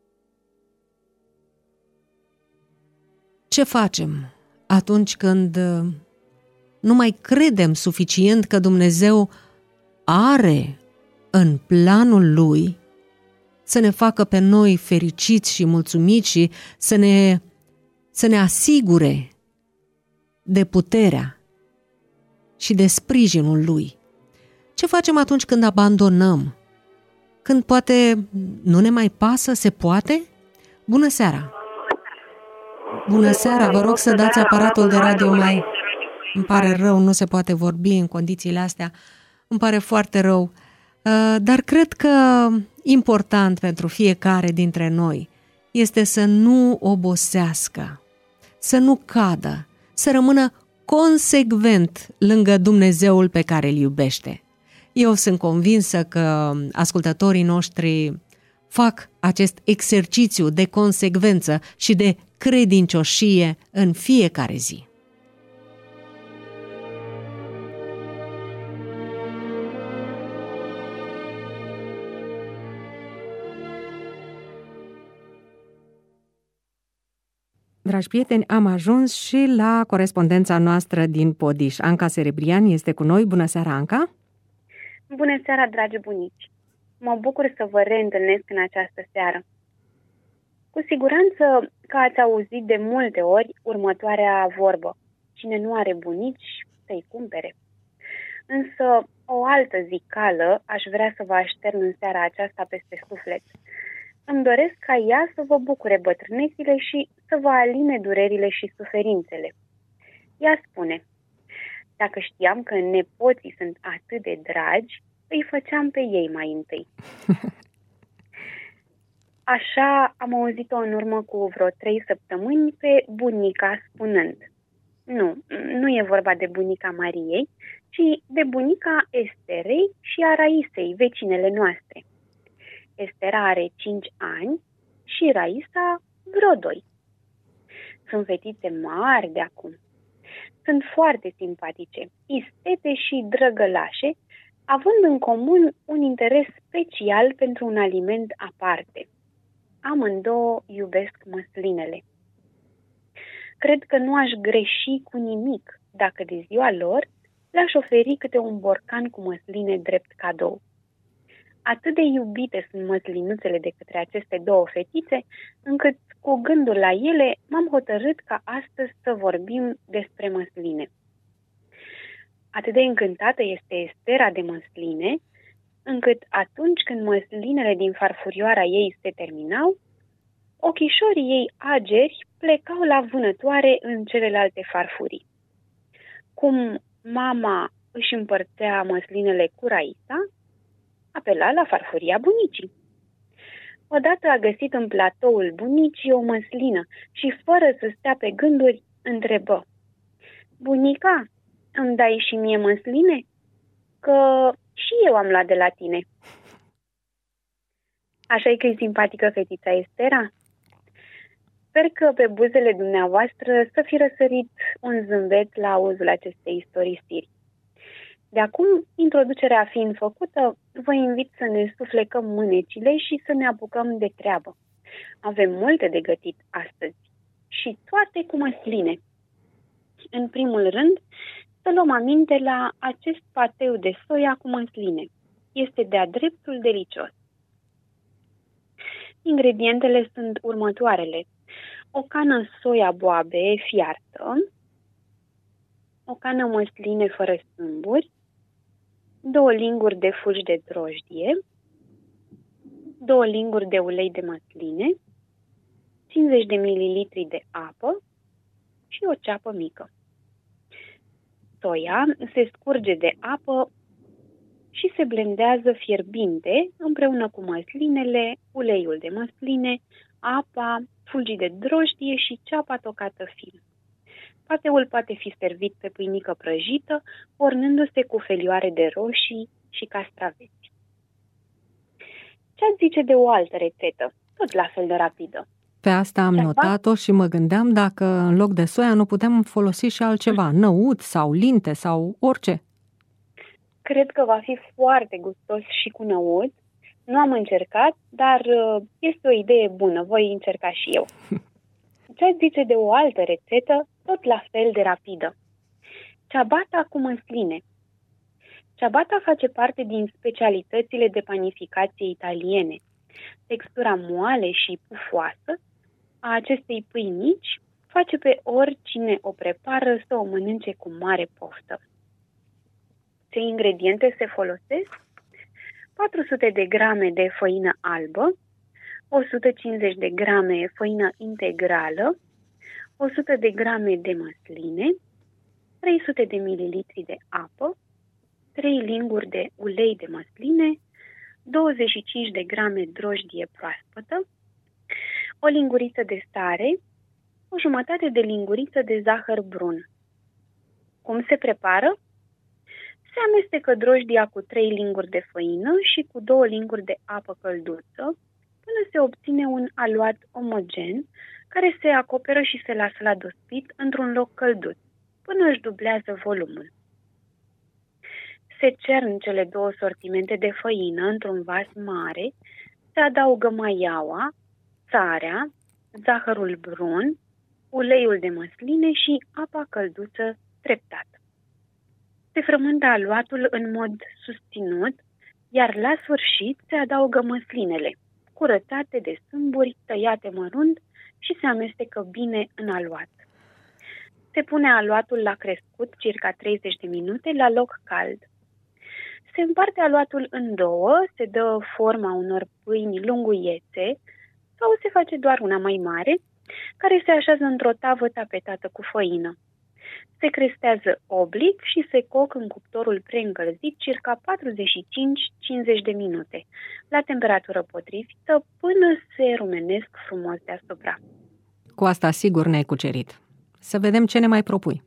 Ce facem atunci când nu mai credem suficient că Dumnezeu are în planul Lui să ne facă pe noi fericiți și mulțumiți și să ne, să ne asigure de puterea și de sprijinul Lui? Ce facem atunci când abandonăm? Când poate nu ne mai pasă? Se poate? Bună seara! Bună seara! Vă rog să dați aparatul de radio mai... Îmi pare rău, nu se poate vorbi în condițiile astea. Îmi pare foarte rău. Dar cred că important pentru fiecare dintre noi este să nu obosească, să nu cadă, să rămână consecvent lângă Dumnezeul pe care îl iubește. Eu sunt convinsă că ascultătorii noștri fac acest exercițiu de consecvență și de credincioșie în fiecare zi. Dragi prieteni, am ajuns și la corespondența noastră din Podiș. Anca Serebrian este cu noi. Bună seara, Anca! Bună seara, dragi bunici! Mă bucur să vă reîntâlnesc în această seară. Cu siguranță că ați auzit de multe ori următoarea vorbă. Cine nu are bunici, să-i cumpere. Însă, o altă zicală aș vrea să vă aștern în seara aceasta peste suflet. Îmi doresc ca ea să vă bucure bătrânețile și să vă aline durerile și suferințele. Ea spune: dacă știam că nepoții sunt atât de dragi, îi făceam pe ei mai întâi. Așa am auzit-o în urmă cu vreo trei săptămâni pe bunica spunând. Nu, nu e vorba de bunica Mariei, ci de bunica Esterei și a Raisei, vecinele noastre. Estera are cinci ani și Raisa vreo doi. Sunt fetițe mari de acum. Sunt foarte simpatice, istete și drăgălașe, având în comun un interes special pentru un aliment aparte. Amândouă iubesc măslinele. Cred că nu aș greși cu nimic dacă de ziua lor le-aș oferi câte un borcan cu măsline drept cadou. Atât de iubite sunt măslinuțele de către aceste două fetițe, încât cu gândul la ele m-am hotărât ca astăzi să vorbim despre măsline. Atât de încântată este Estera de măsline, încât atunci când măslinele din farfurioara ei se terminau, ochișorii ei ageri plecau la vânătoare în celelalte farfurii. Cum mama își împărțea măslinele cu Raisa, apela la farfuria bunicii. Odată a găsit în platoul bunicii o măslină și, fără să stea pe gânduri, întrebă: bunica, îmi dai și mie măsline? Că și eu am luat de la tine. Așa-i că e simpatică fetița Estera? Sper că pe buzele dumneavoastră să fi răsărit un zâmbet la auzul acestei istorisiri. De acum, introducerea fiind făcută, vă invit să ne suflecăm mânecile și să ne apucăm de treabă. Avem multe de gătit astăzi și toate cu măsline. În primul rând, să luăm aminte la acest pateu de soia cu măsline. Este de-a dreptul delicios. Ingredientele sunt următoarele: o cană soia boabe fiartă, o cană măsline fără sâmburi, două linguri de fulgi de drojdie, două linguri de ulei de măsline, cincizeci de mililitri de apă și o ceapă mică. Soia se scurge de apă și se blendează fierbinte împreună cu măslinele, uleiul de măsline, apa, fulgii de drojdie și ceapa tocată fin. Pateul poate fi servit pe pâinică prăjită, ornându-se cu felioare de roșii și castraveți. Ce-ați zice de o altă rețetă, tot la fel de rapidă? Pe asta am notat-o și mă gândeam dacă în loc de soia nu putem folosi și altceva, năut sau linte sau orice. Cred că va fi foarte gustos și cu năut. Nu am încercat, dar este o idee bună, voi încerca și eu. Ce-ați zice de o altă rețetă, tot la fel de rapidă? Ciabatta cu măsline. Ciabatta face parte din specialitățile de panificație italiene. Textura moale și pufoasă a acestei pâini mici face pe oricine o prepară să o mănânce cu mare poftă. Ce ingrediente se folosesc? patru sute de grame de făină albă, o sută cincizeci de grame făină integrală, o sută de grame de măsline, trei sute de mililitri de apă, trei linguri de ulei de măsline, douăzeci și cinci de grame drojdie proaspătă, o linguriță de sare, o jumătate de linguriță de zahăr brun. Cum se prepară? Se amestecă drojdia cu trei linguri de făină și cu două linguri de apă călduță, până se obține un aluat omogen, care se acoperă și se lasă la dospit într-un loc călduț, până își dublează volumul. Se cern cele două sortimente de făină într-un vas mare, se adaugă maiaua, sarea, zahărul brun, uleiul de măsline și apa călduță treptat. Se frământă aluatul în mod susținut, iar la sfârșit se adaugă măslinele, curățate de sâmburi, tăiate mărunt și se amestecă bine în aluat. Se pune aluatul la crescut, circa treizeci de minute, la loc cald. Se împarte aluatul în două, se dă forma unor pâini lunguiețe sau se face doar una mai mare, care se așează într-o tavă tapetată cu făină. Se crestează oblic și se coc în cuptorul preîncălzit circa patruzeci și cinci cincizeci de minute, la temperatură potrivită, până se rumenesc frumos deasupra. Cu asta sigur ne-ai cucerit. Să vedem ce ne mai propui.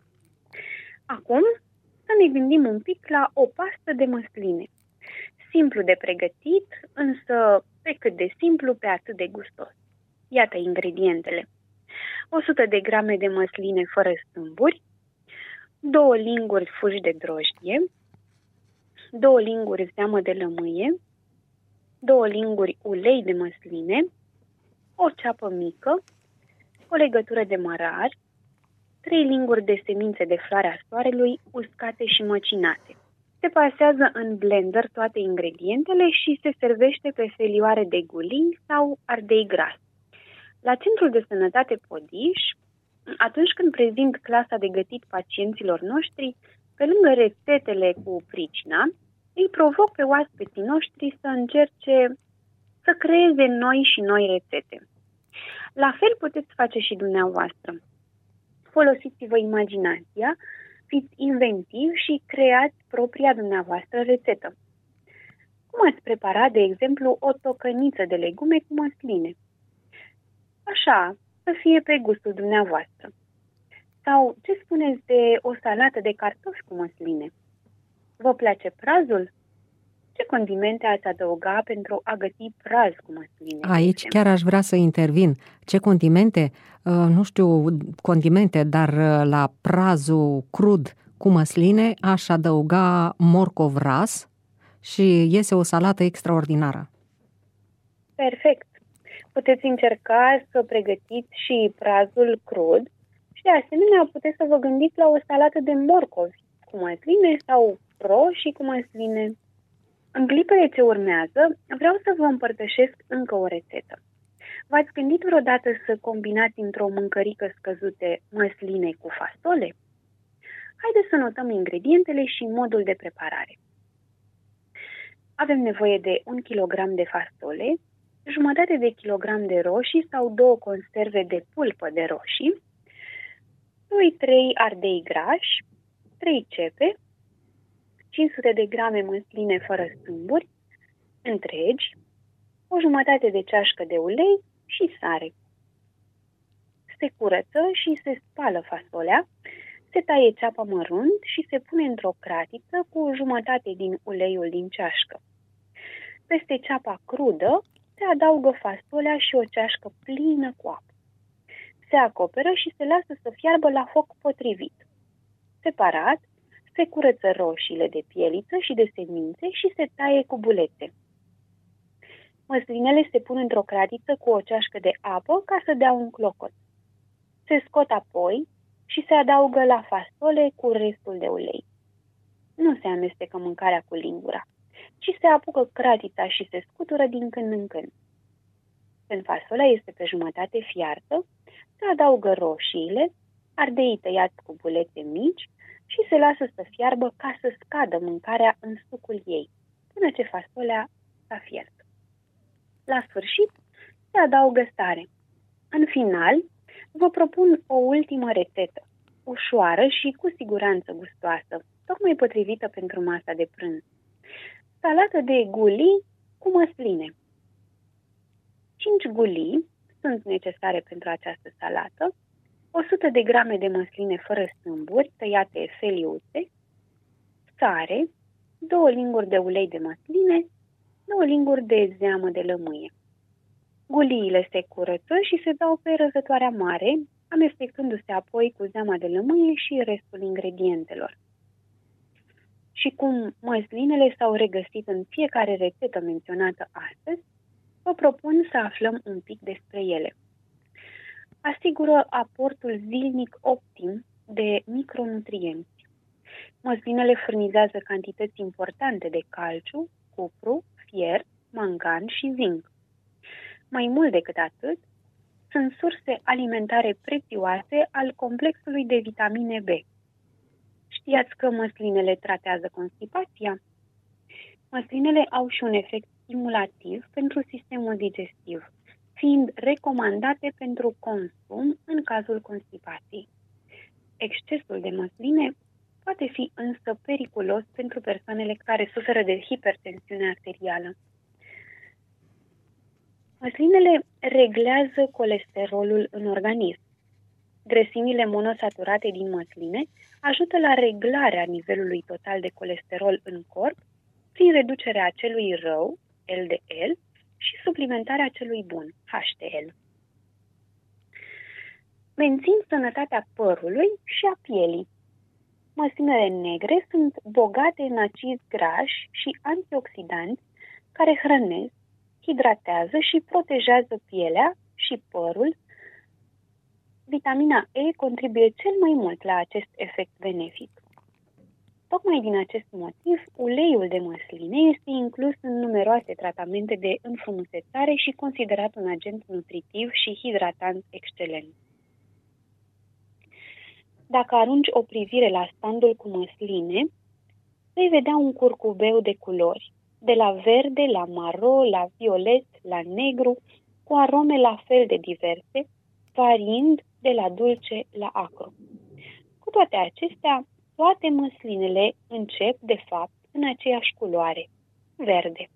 Acum să ne gândim un pic la o pastă de măsline. Simplu de pregătit, însă pe cât de simplu, pe atât de gustos. Iată ingredientele. o sută de grame de măsline fără stâmburi, două linguri fuși de drojdie, două linguri zeamă de lămâie, două linguri ulei de măsline, o ceapă mică, o legătură de mărar, trei linguri de semințe de floarea soarelui uscate și măcinate. Se pasează în blender toate ingredientele și se servește pe felioare de gulii sau ardei gras. La Centrul de Sănătate Podiș, atunci când prezint clasa de gătit pacienților noștri, pe lângă rețetele cu pricina, îi provoc pe oaspeții noștri să încerce să creeze noi și noi rețete. La fel puteți face și dumneavoastră. Folosiți-vă imaginația, fiți inventivi și creați propria dumneavoastră rețetă. Cum ați prepara, de exemplu, o tocăniță de legume cu măsline? Așa, să fie pe gustul dumneavoastră. Sau ce spuneți de o salată de cartofi cu măsline? Vă place prazul? Ce condimente ați adăuga pentru a găti praz cu măsline? Aici chiar aș vrea să intervin. Ce condimente? Nu știu condimente, dar la prazul crud cu măsline aș adăuga morcov ras și iese o salată extraordinară. Perfect. Puteți încerca să pregătiți și prazul crud și de asemenea puteți să vă gândiți la o salată de morcovi cu măsline sau roșii cu măsline. În clipele ce urmează, vreau să vă împărtășesc încă o rețetă. V-ați gândit vreodată să combinați într-o mâncărică scăzute măsline cu fasole? Haideți să notăm ingredientele și modul de preparare. Avem nevoie de un kilogram de fasole, jumătate de kilogram de roșii sau două conserve de pulpă de roșii, doi trei ardei grași, trei cepe, cinci sute de grame măsline fără stâmburi, întregi, o jumătate de ceașcă de ulei și sare. Se curăță și se spală fasolea, se taie ceapa mărunt și se pune într-o cratiță cu jumătate din uleiul din ceașcă. Peste ceapa crudă se adaugă fasolea și o ceașcă plină cu apă. Se acoperă și se lasă să fiarbă la foc potrivit. Separat, se curăță roșiile de pieliță și de semințe și se taie cu bulețe. Măslinele se pun într-o cratiță cu o ceașcă de apă ca să dea un clocot. Se scot apoi și se adaugă la fasole cu restul de ulei. Nu se amestecă mâncarea cu lingura, ci se apucă cratița și se scutură din când în când. Când fasolea este pe jumătate fiartă, se adaugă roșiile, ardeii tăiați cu bulețe mici și se lasă să fiarbă ca să scadă mâncarea în sucul ei, până ce fasolea s-a fiert. La sfârșit, se adaugă sare. În final, vă propun o ultimă rețetă, ușoară și cu siguranță gustoasă, tocmai potrivită pentru masa de prânz. Salată de gulii cu măsline. cinci gulii sunt necesare pentru această salată, o sută de grame de măsline fără stâmburi, tăiate feliuțe, sare, două linguri de ulei de măsline, două linguri de zeamă de lămâie. Guliile se curăță și se dau pe răzătoarea mare, amestecându-se apoi cu zeama de lămâie și restul ingredientelor. Și cum măslinele s-au regăsit în fiecare rețetă menționată astăzi, vă propun să aflăm un pic despre ele. asigură aportul zilnic optim de micronutrienți. Măslinele furnizează cantități importante de calciu, cupru, fier, mangan și zinc. Mai mult decât atât, sunt surse alimentare prețioase al complexului de vitamine B. Știați că măslinele tratează constipația? Măslinele au și un efect stimulativ pentru sistemul digestiv, fiind recomandate pentru consum în cazul constipației. Excesul de măsline poate fi însă periculos pentru persoanele care suferă de hipertensiune arterială. Măslinele reglează colesterolul în organism. Grăsimile monosaturate din măsline ajută la reglarea nivelului total de colesterol în corp prin reducerea celui rău, L D L, și suplimentarea celui bun, H D L. Mențin sănătatea părului și a pielii. Măslinele negre sunt bogate în acizi grași și antioxidanți care hrănesc, hidratează și protejează pielea și părul. Vitamina E contribuie cel mai mult la acest efect benefic. Tocmai din acest motiv, uleiul de măsline este inclus în numeroase tratamente de înfrumusețare și considerat un agent nutritiv și hidratant excelent. Dacă arunci o privire la standul cu măsline, vei vedea un curcubeu de culori, de la verde, la maro, la violet, la negru, cu arome la fel de diverse, variind de la dulce la acru. Cu toate acestea, toate măslinele încep, de fapt, în aceeași culoare, verde.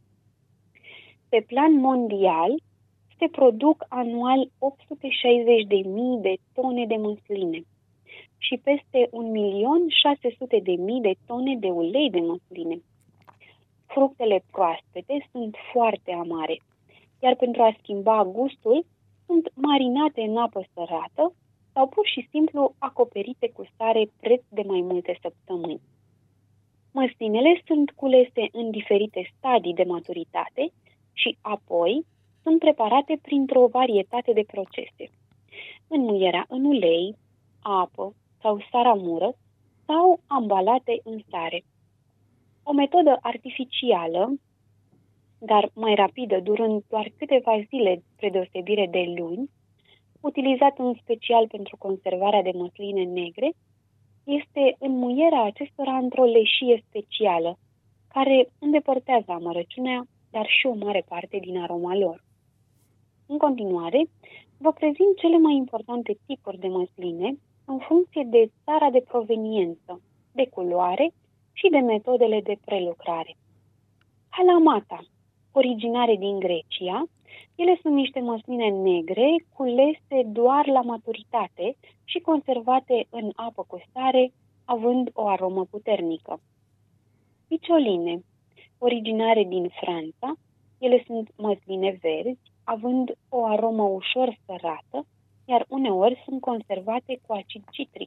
Pe plan mondial, se produc anual opt sute șaizeci de mii de tone de măsline și peste un milion șase sute de mii de tone de ulei de măsline. Fructele proaspete sunt foarte amare, iar pentru a schimba gustul, sunt marinate în apă sărată sau pur și simplu acoperite cu sare preț de mai multe săptămâni. Măslinele sunt culese în diferite stadii de maturitate și apoi sunt preparate printr-o varietate de procese. Înmuierea în ulei, apă sau saramură sau ambalate în sare. O metodă artificială, dar mai rapidă, durând doar câteva zile spre deosebire de luni, utilizată în special pentru conservarea de măsline negre, este înmuierea acestora într-o leșie specială, care îndepărtează amărăciunea, dar și o mare parte din aroma lor. În continuare, vă prezint cele mai importante tipuri de măsline în funcție de țara de proveniență, de culoare și de metodele de prelucrare. Kalamata, originare din Grecia, ele sunt niște măsline negre culese doar la maturitate și conservate în apă cu sare, având o aromă puternică. Picioline, originare din Franța, ele sunt măsline verzi, având o aromă ușor sărată, iar uneori sunt conservate cu acid citric.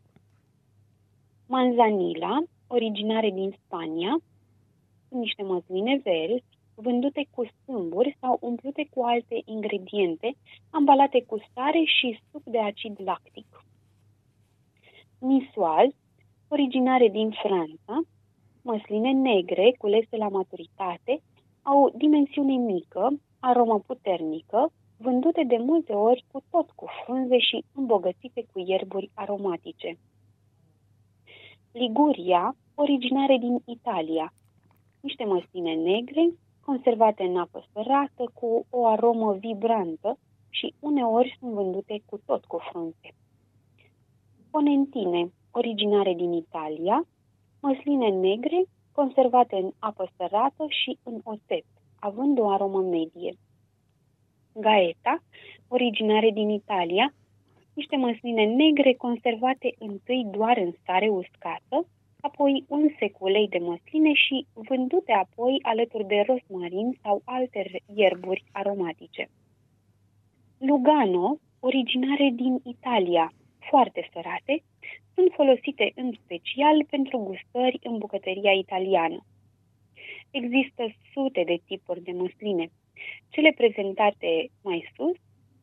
Manzanilla, originare din Spania, sunt niște măsline verzi, vândute cu sâmburi sau umplute cu alte ingrediente, ambalate cu sare și suc de acid lactic. Niçoise, originare din Franța, măsline negre culese la maturitate, au dimensiune mică, aromă puternică, vândute de multe ori cu tot cu frunze și îmbogățite cu ierburi aromatice. Liguria, originare din Italia, niște măsline negre, conservate în apă sărată, cu o aromă vibrantă și uneori sunt vândute cu tot cu frunze. Ponentine, originare din Italia, măsline negre, conservate în apă sărată și în oțet, având o aromă medie. Gaeta, originare din Italia, niște măsline negre conservate întâi doar în sare uscată, apoi unse cu ulei de măsline și vândute apoi alături de rosmarin sau alte ierburi aromatice. Lugano, originare din Italia, foarte sărate, sunt folosite în special pentru gustări în bucătăria italiană. Există sute de tipuri de măsline. Cele prezentate mai sus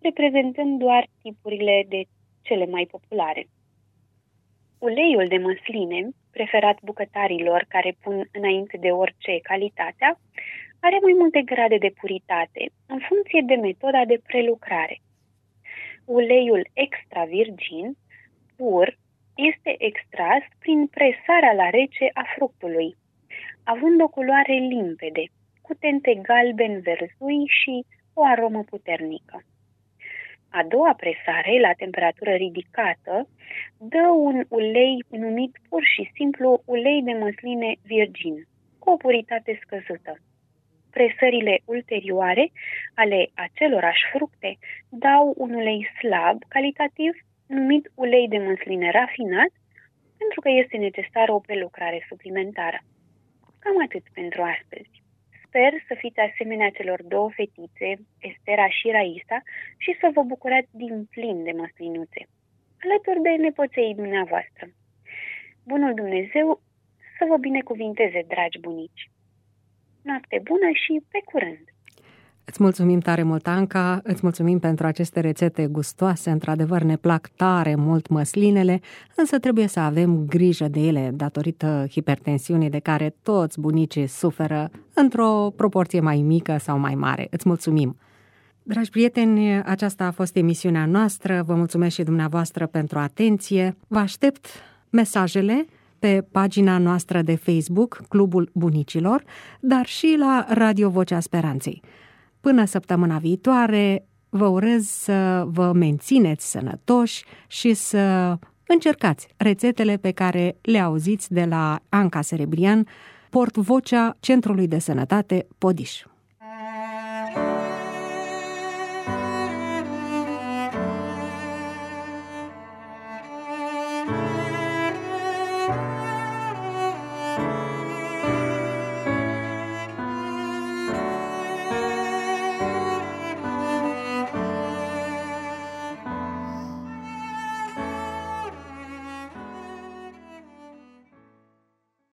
reprezentând doar tipurile de cele mai populare. Uleiul de măsline, preferat bucătarilor care pun înainte de orice calitatea, are mai multe grade de puritate, în funcție de metoda de prelucrare. Uleiul extra virgin, pur, este extras prin presarea la rece a fructului, având o culoare limpede, cu tente galben-verzui și o aromă puternică. A doua presare, la temperatură ridicată, dă un ulei numit pur și simplu ulei de măsline virgin, cu o puritate scăzută. Presările ulterioare ale acelorași fructe dau un ulei slab, calitativ, numit ulei de măsline rafinat, pentru că este necesară o prelucrare suplimentară. Cam atât pentru astăzi. Sper să fiți asemenea celor două fetițe, Estera și Raisa, și să vă bucurați din plin de măslinuțe, alături de nepoței dumneavoastră. Bunul Dumnezeu să vă binecuvinteze, dragi bunici! Noapte bună și pe curând! Îți mulțumim tare mult, Anca, îți mulțumim pentru aceste rețete gustoase, într-adevăr ne plac tare mult măslinele, însă trebuie să avem grijă de ele datorită hipertensiunii de care toți bunicii suferă într-o proporție mai mică sau mai mare. Îți mulțumim! Dragi prieteni, aceasta a fost emisiunea noastră, vă mulțumesc și dumneavoastră pentru atenție, vă aștept mesajele pe pagina noastră de Facebook, Clubul Bunicilor, dar și la Radio Vocea Speranței. Până săptămâna viitoare, vă urez să vă mențineți sănătoși și să încercați rețetele pe care le auziți de la Anca Serebrian, portvocea Centrului de Sănătate Podiș.